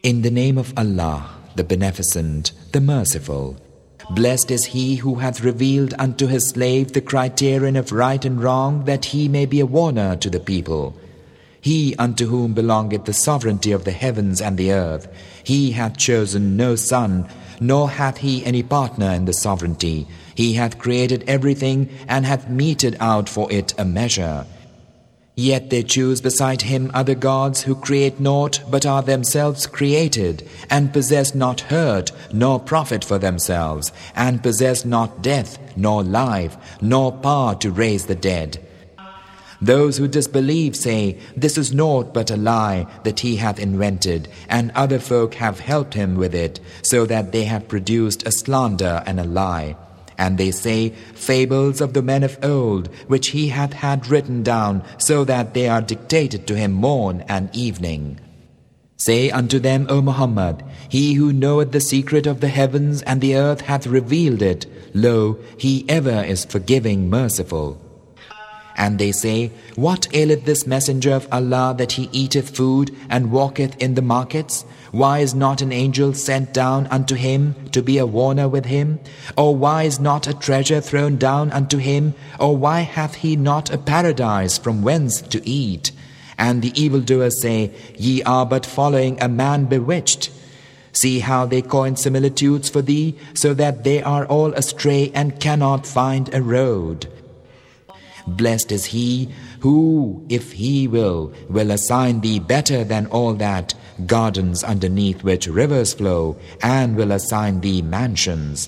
In the name of Allah, the Beneficent, the Merciful. Blessed is he who hath revealed unto his slave the criterion of right and wrong, that he may be a warner to the people. He unto whom belongeth the sovereignty of the heavens and the earth. He hath chosen no son, nor hath he any partner in the sovereignty. He hath created everything, and hath meted out for it a measure. Yet they choose beside him other gods who create naught, but are themselves created, and possess not hurt nor profit for themselves, and possess not death nor life, nor power to raise the dead. Those who disbelieve say, this is naught but a lie that he hath invented, and other folk have helped him with it, so that they have produced a slander and a lie. And they say, fables of the men of old, which he hath had written down, so that they are dictated to him morn and evening. Say unto them, O Muhammad, he who knoweth the secret of the heavens and the earth hath revealed it. Lo, he ever is forgiving, merciful. And they say, what aileth this messenger of Allah that he eateth food and walketh in the markets? Why is not an angel sent down unto him to be a warner with him? Or why is not a treasure thrown down unto him? Or why hath he not a paradise from whence to eat? And the evildoers say, ye are but following a man bewitched. See how they coin similitudes for thee, so that they are all astray and cannot find a road. Blessed is he who, if he will assign thee better than all that, gardens underneath which rivers flow, and will assign thee mansions.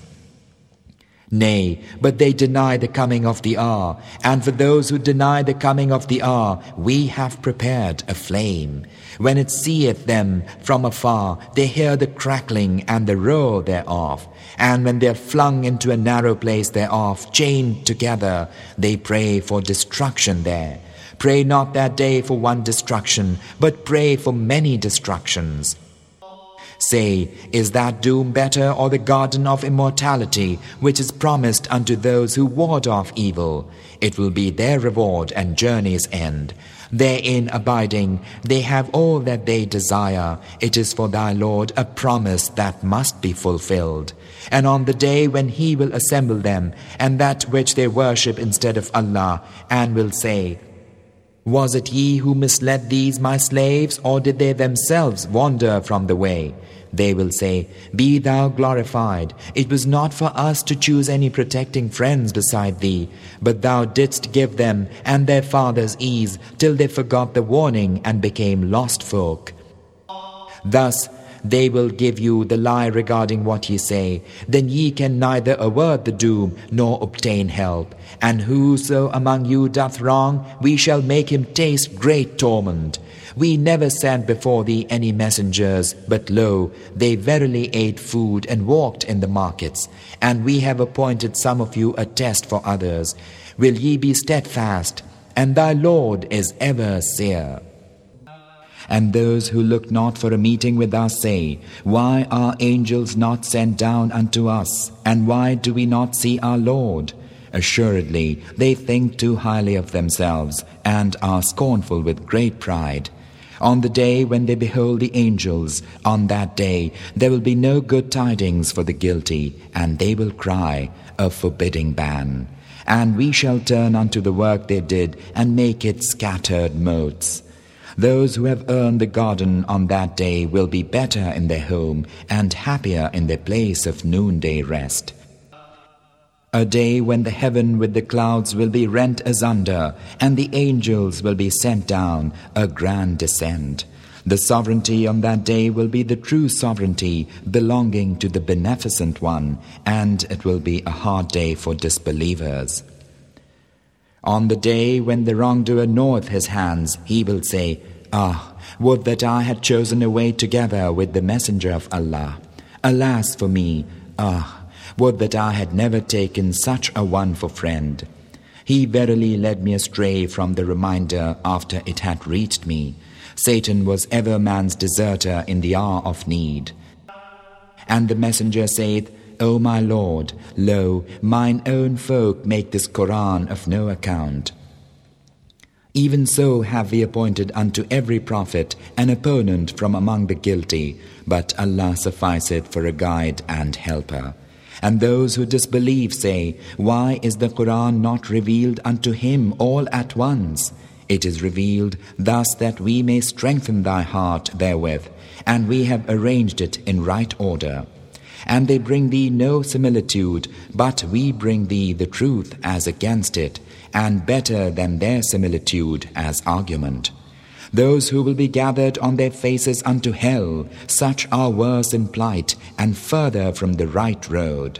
Nay, but they deny the coming of the hour, and for those who deny the coming of the hour, we have prepared a flame. When it seeth them from afar, they hear the crackling and the roar thereof. And when they are flung into a narrow place thereof, chained together, they pray for destruction there. Pray not that day for one destruction, but pray for many destructions. Say, is that doom better, or the garden of immortality, which is promised unto those who ward off evil? It will be their reward and journey's end. Therein abiding, they have all that they desire. It is for thy Lord a promise that must be fulfilled. And on the day when he will assemble them, and that which they worship instead of Allah, and will say, was it ye who misled these my slaves, or did they themselves wander from the way? They will say, be thou glorified. It was not for us to choose any protecting friends beside thee, but thou didst give them and their fathers ease, till they forgot the warning and became lost folk. Thus they will give you the lie regarding what ye say. Then ye can neither avert the doom nor obtain help. And whoso among you doth wrong, we shall make him taste great torment. We never sent before thee any messengers, but lo, they verily ate food and walked in the markets. And we have appointed some of you a test for others. Will ye be steadfast? And thy Lord is ever seer. And those who look not for a meeting with us say, why are angels not sent down unto us? And why do we not see our Lord? Assuredly, they think too highly of themselves, and are scornful with great pride. On the day when they behold the angels, on that day there will be no good tidings for the guilty, and they will cry, a forbidding ban. And we shall turn unto the work they did, and make it scattered motes. Those who have earned the garden on that day will be better in their home, and happier in their place of noonday rest. A day when the heaven with the clouds will be rent asunder, and the angels will be sent down, a grand descent. The sovereignty on that day will be the true sovereignty belonging to the Beneficent One, and it will be a hard day for disbelievers. On the day when the wrongdoer knoweth his hands, he will say, ah, would that I had chosen a way together with the Messenger of Allah. Alas for me, ah, would that I had never taken such a one for friend. He verily led me astray from the reminder after it had reached me. Satan was ever man's deserter in the hour of need. And the Messenger saith, O my Lord, lo, mine own folk make this Quran of no account. Even so have we appointed unto every prophet an opponent from among the guilty, but Allah sufficeth for a guide and helper. And those who disbelieve say, why is the Quran not revealed unto him all at once? It is revealed thus that we may strengthen thy heart therewith, and we have arranged it in right order. And they bring thee no similitude, but we bring thee the truth as against it, and better than their similitude as argument. Those who will be gathered on their faces unto hell, such are worse in plight and further from the right road.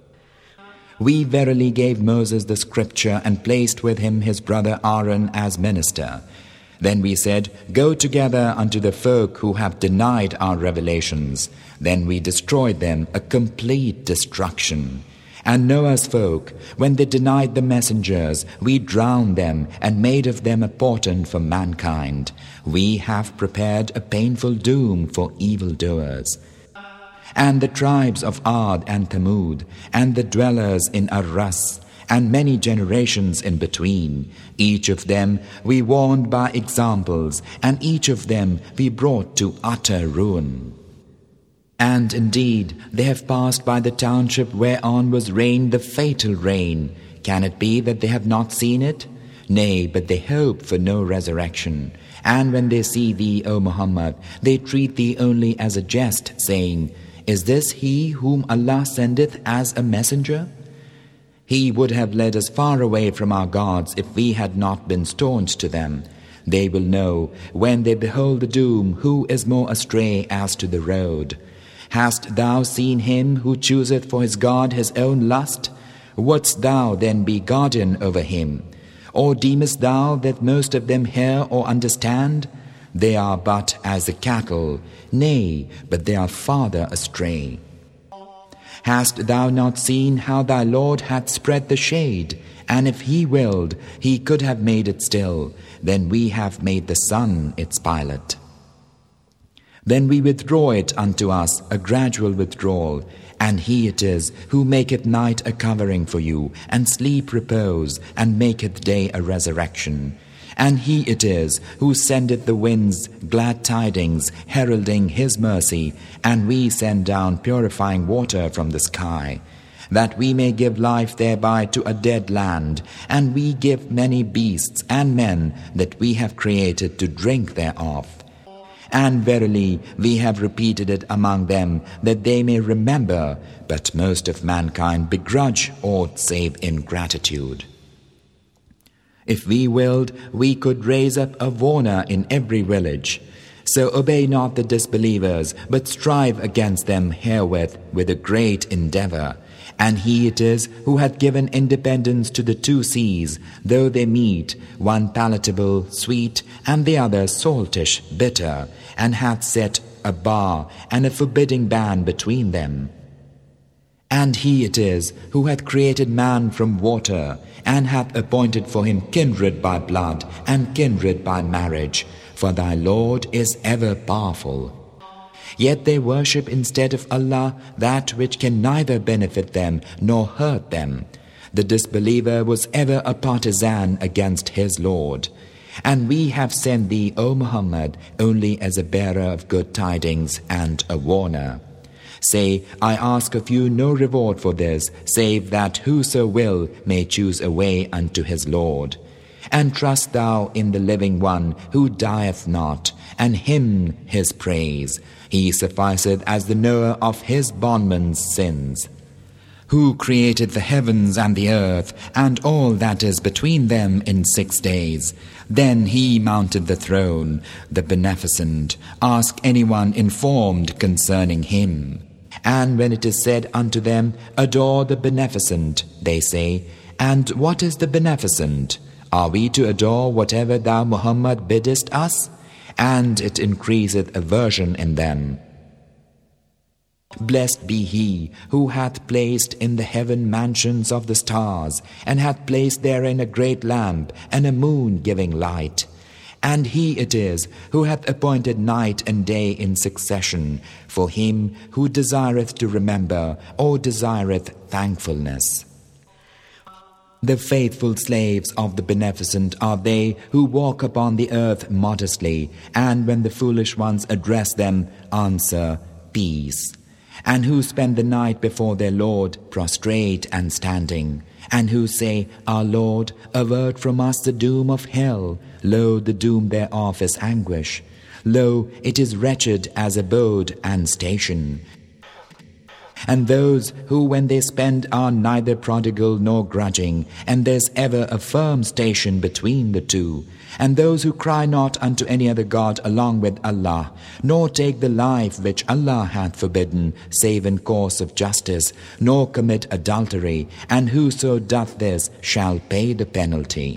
We verily gave Moses the scripture and placed with him his brother Aaron as minister. Then we said, go together unto the folk who have denied our revelations. Then we destroyed them, a complete destruction. And Noah's folk, when they denied the messengers, we drowned them and made of them a portent for mankind. We have prepared a painful doom for evildoers. And the tribes of Ad and Thamud, and the dwellers in Ar-Ras, and many generations in between, each of them we warned by examples, and each of them we brought to utter ruin. And indeed, they have passed by the township whereon was rained the fatal rain. Can it be that they have not seen it? Nay, but they hope for no resurrection. And when they see thee, O Muhammad, they treat thee only as a jest, saying, is this he whom Allah sendeth as a messenger? He would have led us far away from our gods if we had not been staunch to them. They will know, when they behold the doom, who is more astray as to the road. Hast thou seen him who chooseth for his God his own lust? Wouldst thou then be guardian over him? Or deemest thou that most of them hear or understand? They are but as the cattle, nay, but they are farther astray. Hast thou not seen how thy Lord hath spread the shade? And if he willed, he could have made it still. Then we have made the sun its pilot. Then we withdraw it unto us, a gradual withdrawal. And he it is who maketh night a covering for you, and sleep repose, and maketh day a resurrection. And he it is who sendeth the winds glad tidings, heralding his mercy, and we send down purifying water from the sky, that we may give life thereby to a dead land, and we give many beasts and men that we have created to drink thereof. And verily we have repeated it among them, that they may remember, but most of mankind begrudge aught save ingratitude. If we willed, we could raise up a warner in every village. So obey not the disbelievers, but strive against them herewith with a great endeavor. And he it is who hath given independence to the two seas, though they meet, one palatable, sweet, and the other saltish, bitter, and hath set a bar and a forbidding ban between them. And he it is who hath created man from water, and hath appointed for him kindred by blood, and kindred by marriage, for thy Lord is ever powerful. Yet they worship instead of Allah that which can neither benefit them nor hurt them. The disbeliever was ever a partisan against his Lord. And we have sent thee, O Muhammad, only as a bearer of good tidings and a warner. Say, I ask of you no reward for this, save that whoso will may choose a way unto his Lord. And trust thou in the living one who dieth not, and him his praise. He sufficeth as the knower of his bondman's sins. Who created the heavens and the earth, and all that is between them in 6 days. Then he mounted the throne, the beneficent. Ask anyone informed concerning him. And when it is said unto them, adore the beneficent, they say, and what is the beneficent? Are we to adore whatever thou, Muhammad, biddest us? And it increaseth aversion in them. Blessed be he who hath placed in the heaven mansions of the stars, and hath placed therein a great lamp, and a moon giving light. And he it is who hath appointed night and day in succession, for him who desireth to remember, or desireth thankfulness. The faithful slaves of the Beneficent are they who walk upon the earth modestly, and when the foolish ones address them, answer, peace. And who spend the night before their Lord, prostrate and standing, and who say, Our Lord, avert from us the doom of hell. Lo, the doom thereof is anguish. Lo, it is wretched as abode and station. And those who when they spend are neither prodigal nor grudging, and there's ever a firm station between the two. And those who cry not unto any other God along with Allah, nor take the life which Allah hath forbidden, save in course of justice, nor commit adultery, and whoso doth this shall pay the penalty.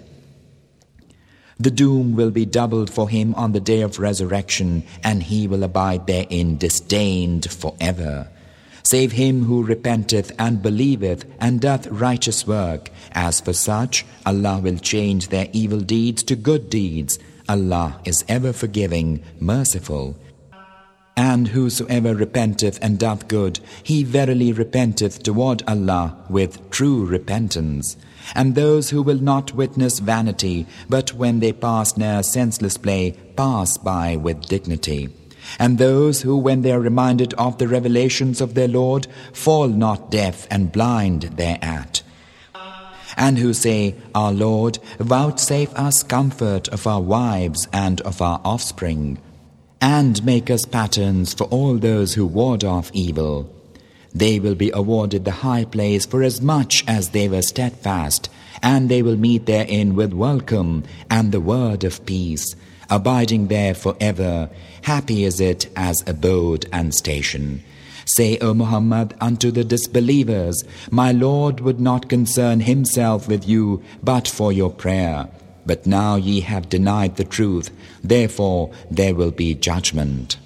The doom will be doubled for him on the day of resurrection, and he will abide therein disdained forever. Save him who repenteth and believeth and doth righteous work. As for such, Allah will change their evil deeds to good deeds. Allah is ever forgiving, merciful. And whosoever repenteth and doth good, he verily repenteth toward Allah with true repentance. And those who will not witness vanity, but when they pass near senseless play, pass by with dignity. And those who, when they are reminded of the revelations of their Lord, fall not deaf and blind thereat. And who say, Our Lord, vouchsafe us comfort of our wives and of our offspring, and make us patterns for all those who ward off evil. They will be awarded the high place for as much as they were steadfast, and they will meet therein with welcome and the word of peace, abiding there forever. Happy is it as abode and station. Say, O Muhammad, unto the disbelievers, My Lord would not concern himself with you but for your prayer. But now ye have denied the truth, therefore there will be judgment.